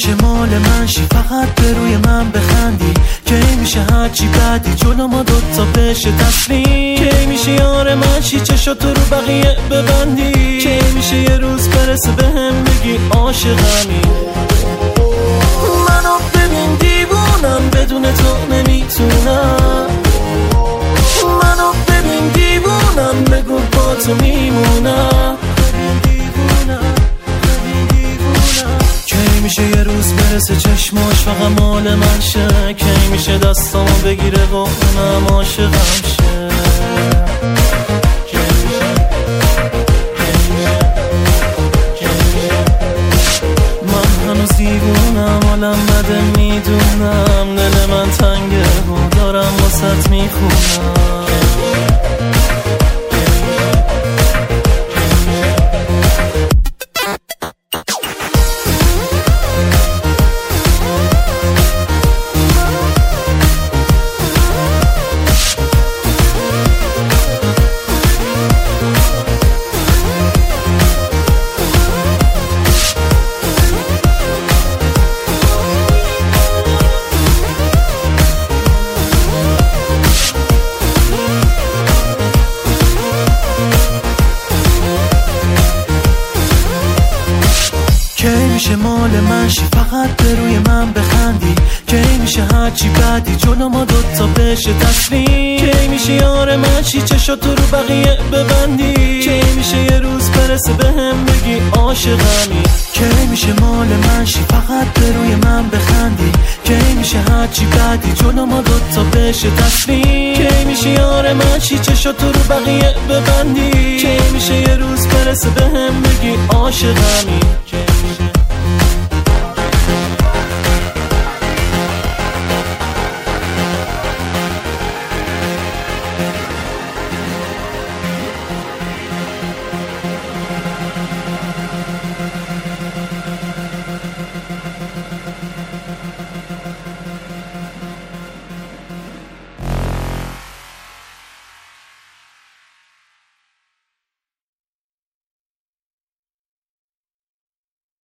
میشه مال من شی، فقط به روی من بخندی. کی میشه هرچی بعدی جلو ما دوتا بشه تسلیم. کی میشه یار من شی، چشاتو رو بقیه ببندی. کی میشه یه روز برسه بهم بگی عاشقمی. منو ببین دیوونم، بدون تو نمیتونم. منو ببین دیوونم، بگو با تو میمونم. کی میشه یه روز برسه چشماش فقط مال من شه. کی میشه دستامو بگیره و اونم عاشقم شه. من هنوز دیوونم، حالم بده میدونم. دل من تنگه و دارم واسط میخونم. کی میشه مال من شی، فقط به روی من بخندی. کی میشه هرچی بعدی جلو ما دوتا بشه تسلیم. کی میشه یار من شی، چشاتو رو بقیه ببندی. کی میشه یه روز برسه بهم بگی عاشقمی. کی میشه مال من شی، فقط به روی من بخندی. کی میشه هرچی بعدی جلو ما دوتا بشه تسلیم. کی میشه یار من شی، چشاتو رو بقیه ببندی. کی میشه یه روز برسه بهم بگی عاشقمی.